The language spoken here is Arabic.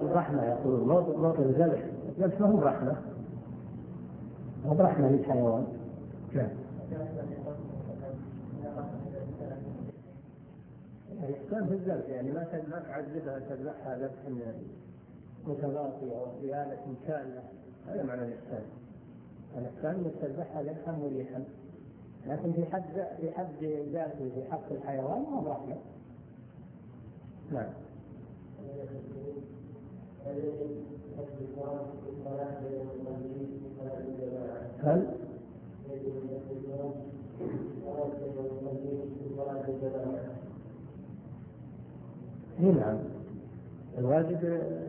رحمة، يقولون موطن الذبح ما هو رحمة، مو برحمة للحيوان. الإحسان في الذبح يعني ما تعذبها تذبحها ذبح متغاطي أو زيادة كاملة، هذا معنى الإحسان. الإحسان أنك تذبحها ذبحا مريحا، لكن في حد ذاته في حق الحيوان ما هو رحمة. نعم. هل نعم الواجب